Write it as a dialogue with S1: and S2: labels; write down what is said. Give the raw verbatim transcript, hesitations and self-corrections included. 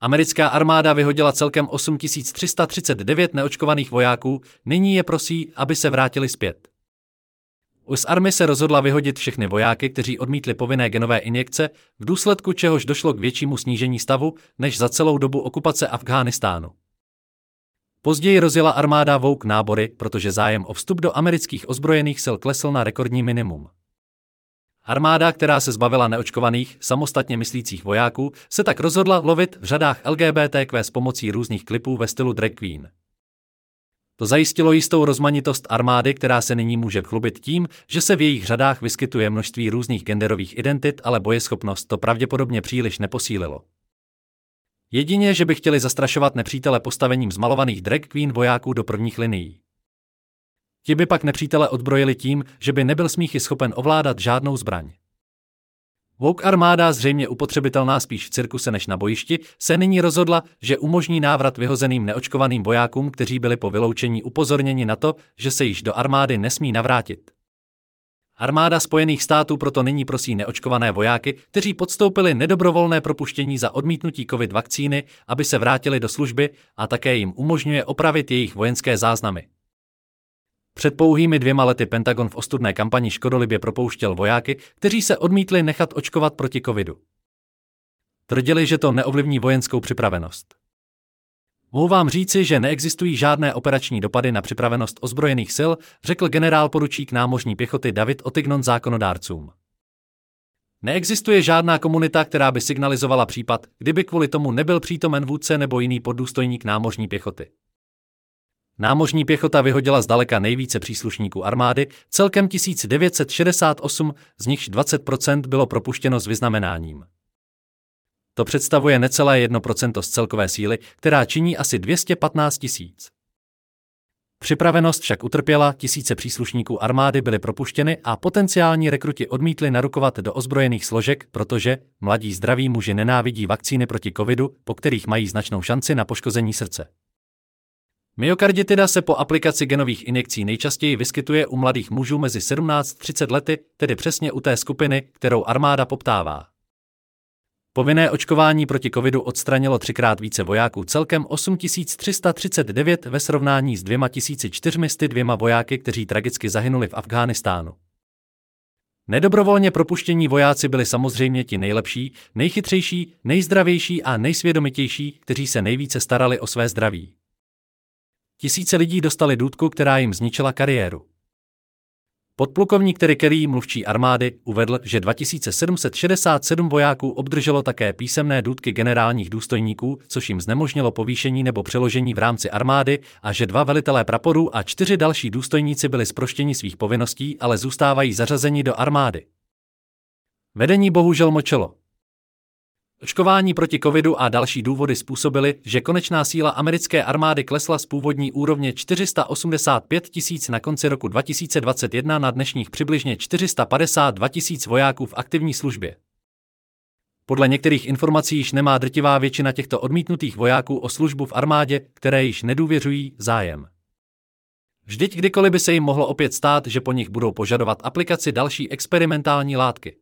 S1: Americká armáda vyhodila celkem osm tisíc tři sta třicet devět neočkovaných vojáků, nyní je prosí, aby se vrátili zpět. U S Army se rozhodla vyhodit všechny vojáky, kteří odmítli povinné genové injekce, v důsledku čehož došlo k většímu snížení stavu než za celou dobu okupace Afghánistánu. Později rozjela armáda Vogue nábory, protože zájem o vstup do amerických ozbrojených sil klesl na rekordní minimum. Armáda, která se zbavila neočkovaných, samostatně myslících vojáků, se tak rozhodla lovit v řadách L G B T Q s pomocí různých klipů ve stylu drag queen. To zajistilo jistou rozmanitost armády, která se nyní může chlubit tím, že se v jejich řadách vyskytuje množství různých genderových identit, ale bojeschopnost to pravděpodobně příliš neposílilo. Jedině, že by chtěli zastrašovat nepřítele postavením zmalovaných drag queen vojáků do prvních linií. Ti by pak nepřítele odbrojili tím, že by nebyl smíchy schopen ovládat žádnou zbraň. Vogue armáda, zřejmě upotřebitelná spíš v cirkuse než na bojišti, se nyní rozhodla, že umožní návrat vyhozeným neočkovaným vojákům, kteří byli po vyloučení upozorněni na to, že se již do armády nesmí navrátit. Armáda Spojených států proto nyní prosí neočkované vojáky, kteří podstoupili nedobrovolné propuštění za odmítnutí covid vakcíny, aby se vrátili do služby, a také jim umožňuje opravit jejich vojenské záznamy. Před pouhými dvěma lety Pentagon v ostudné kampani škodolibě propouštěl vojáky, kteří se odmítli nechat očkovat proti covidu. Tvrdili, že to neovlivní vojenskou připravenost. Mohu vám říci, že neexistují žádné operační dopady na připravenost ozbrojených sil, řekl generál poručík námořní pěchoty David Ottignon zákonodárcům. Neexistuje žádná komunita, která by signalizovala případ, kdyby kvůli tomu nebyl přítomen vůdce nebo jiný poddůstojník námořní pěchoty. Námořní pěchota vyhodila zdaleka nejvíce příslušníků armády, celkem tisíc devět set šedesát osm, z nichž dvacet procent bylo propuštěno s vyznamenáním. To představuje necelé jedno procento z celkové síly, která činí asi dvě stě patnáct tisíc. Připravenost však utrpěla, tisíce příslušníků armády byly propuštěny a potenciální rekruti odmítli narukovat do ozbrojených složek, protože mladí zdraví muži nenávidí vakcíny proti covidu, po kterých mají značnou šanci na poškození srdce. Myokarditida se po aplikaci genových injekcí nejčastěji vyskytuje u mladých mužů mezi sedmnáct a třicet lety, tedy přesně u té skupiny, kterou armáda poptává. Povinné očkování proti covidu odstranilo třikrát více vojáků, celkem osm tisíc tři sta třicet devět ve srovnání s dva tisíce čtyři sta dvěma vojáky, kteří tragicky zahynuli v Afghánistánu. Nedobrovolně propuštění vojáci byli samozřejmě ti nejlepší, nejchytřejší, nejzdravější a nejsvědomitější, kteří se nejvíce starali o své zdraví. Tisíce lidí dostali důtku, která jim zničila kariéru. Podplukovník Terry Kelly, mluvčí armády, uvedl, že dva tisíce sedm set šedesát sedm vojáků obdrželo také písemné důtky generálních důstojníků, což jim znemožnilo povýšení nebo přeložení v rámci armády, a že dva velitelé praporů a čtyři další důstojníci byli zproštěni svých povinností, ale zůstávají zařazeni do armády. Vedení bohužel mlčelo. Očkování proti covidu a další důvody způsobily, že konečná síla americké armády klesla z původní úrovně čtyři sta osmdesát pět tisíc na konci roku dva tisíce dvacet jedna na dnešních přibližně čtyři sta padesát dva tisíc vojáků v aktivní službě. Podle některých informací již nemá drtivá většina těchto odmítnutých vojáků o službu v armádě, které již nedůvěřují, zájem. Vždyť kdykoliv by se jim mohlo opět stát, že po nich budou požadovat aplikaci další experimentální látky.